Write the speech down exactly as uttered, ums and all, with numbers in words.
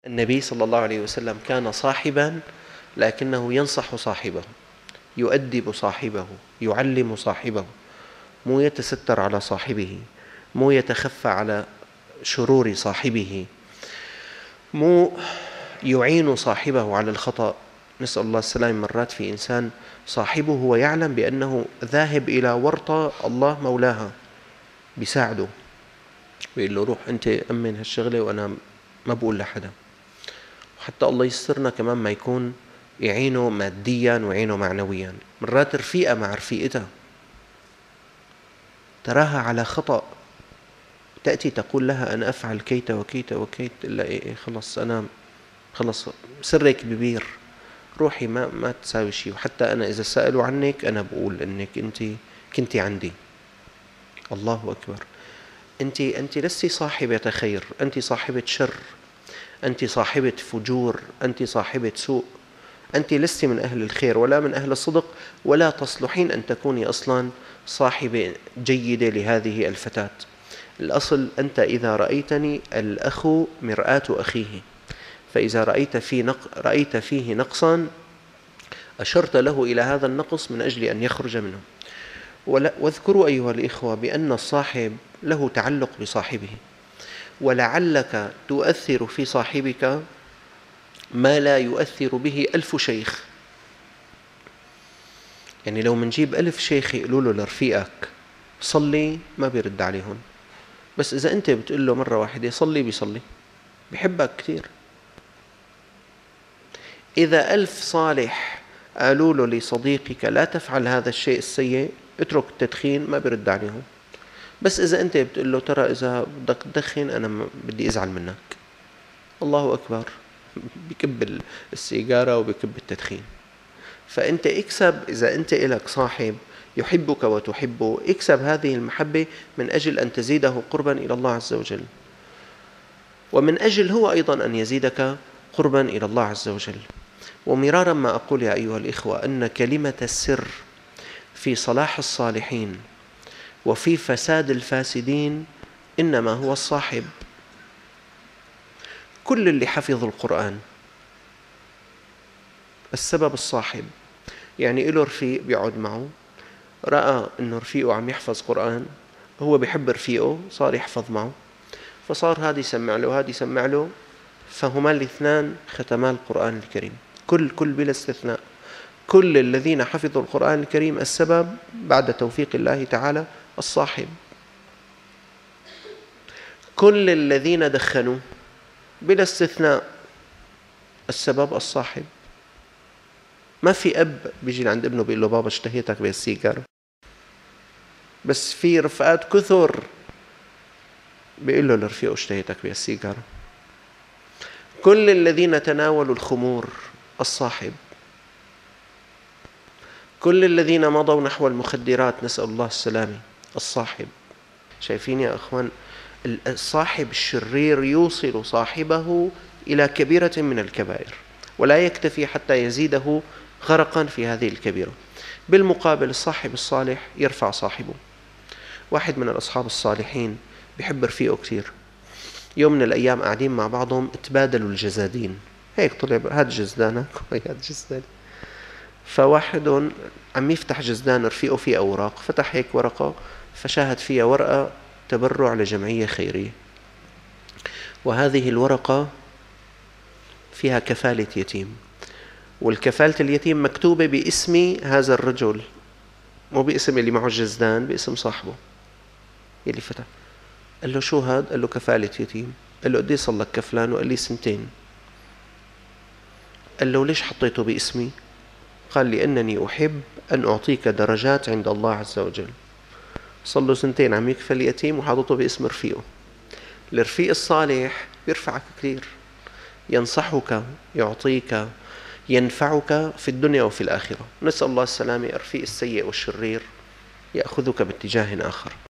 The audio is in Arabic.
النبي صلى الله عليه وسلم كان صاحبا لكنه ينصح صاحبه، يؤدب صاحبه، يعلم صاحبه، مو يتستر على صاحبه، مو يتخفى على شرور صاحبه، مو يعين صاحبه على الخطأ. نسأل الله السلامة. مرات في إنسان صاحبه هو يعلم بأنه ذاهب إلى ورطة الله مولاها، بيساعده، بيقول له روح أنت أمن هالشغلة وأنا ما بقول لحدا. وحتى الله يسترنا كمان ما يكون يعينه ماديا ويعينه معنويا. مرات رفيقة مع رفيقتها تراها على خطأ، تأتي تقول لها أنا أفعل كيت وكيت وكيت، إلا إيه إيه خلص أنا خلص سرك ببير، روحي ما ما تساوي شيء. وحتى أنا إذا سألوا عنك أنا بقول إنك أنت كنتي عندي. الله أكبر. أنت أنت لستي صاحبة خير، أنت صاحبة شر، أنت صاحبة فجور، أنت صاحبة سوء، أنت لست من أهل الخير ولا من أهل الصدق، ولا تصلحين أن تكوني أصلا صاحبة جيدة لهذه الفتاة. الأصل أنت إذا رأيتني الأخ مرآة أخيه، فإذا رأيت فيه, نق... رأيت فيه نقصا أشرت له إلى هذا النقص من أجل أن يخرج منه. ولا... واذكروا أيها الإخوة بأن الصاحب له تعلق بصاحبه، ولعلك تؤثر في صاحبك ما لا يؤثر به ألف شيخ. يعني لو منجيب ألف شيخ يقولوا له لرفيقك صلي ما بيرد عليهم، بس إذا أنت بتقول له مرة واحدة صلي بيصلي، بيحبك كثير. إذا ألف صالح قالوا له لصديقك لا تفعل هذا الشيء السيء، اترك التدخين، ما بيرد عليهم. بس إذا أنت بتقول له ترى إذا بدك تدخن أنا بدي أزعل منك، الله أكبر، بكب السيجارة وبكب التدخين. فأنت اكسب، إذا أنت إلك صاحب يحبك وتحبه، اكسب هذه المحبة من أجل أن تزيده قربا إلى الله عز وجل، ومن أجل هو أيضا أن يزيدك قربا إلى الله عز وجل. ومرارا ما أقول يا أيها الإخوة أن كلمة السر في صلاح الصالحين وفي فساد الفاسدين إنما هو الصاحب. كل اللي حفظ القرآن السبب الصاحب. يعني إله رفيق بيقعد معه، رأى إنه رفيقه عم يحفظ قرآن، هو بيحب رفيقه صار يحفظ معه، فصار هذا يسمع له وهذا يسمع له، فهما الاثنان ختما القرآن الكريم. كل كل بلا استثناء كل الذين حفظوا القرآن الكريم السبب بعد توفيق الله تعالى الصاحب. كل الذين دخنوا بلا استثناء السبب الصاحب. ما في أب بيجي عند ابنه بيقول له بابا اشتهيتك بالسيجارة، بس في رفقات كثر بيقول له لرفيقه اشتهيتك بالسيجارة. كل الذين تناولوا الخمور الصاحب. كل الذين مضوا نحو المخدرات نسأل الله السلامة الصاحب. شايفين يا أخوان، الصاحب الشرير يوصل صاحبه إلى كبيرة من الكبائر، ولا يكتفي حتى يزيده غرقا في هذه الكبيرة. بالمقابل الصاحب الصالح يرفع صاحبه. واحد من الأصحاب الصالحين بيحب رفيقه كثير، يوم من الأيام قاعدين مع بعضهم تبادلوا الجزادين، هيك طلع هذا جزدانك وهذا جزداني. فواحد عم يفتح جزدان رفيقه فيه أوراق، فتح هيك ورقة فشاهد فيها ورقة تبرع لجمعية خيرية، وهذه الورقة فيها كفالة يتيم، والكفالة اليتيم مكتوبة باسم هذا الرجل، مو باسم اللي معه الجزدان، باسم صاحبه يلي فتح. قال له شو هاد؟ قال له كفالة يتيم. قال له قديه صار لك كفلان؟ وقال لي سنتين. قال له ليش حطيته باسمي؟ قال لأنني أحب أن أعطيك درجات عند الله عز وجل. صار له سنتين عم يكفل يتيم وحاطته باسم رفيقه. الرفيق الصالح بيرفعك كثير، ينصحك، يعطيك، ينفعك في الدنيا وفي الآخرة. نسأل الله السلامة. الرفيق السيء والشرير يأخذك باتجاه آخر.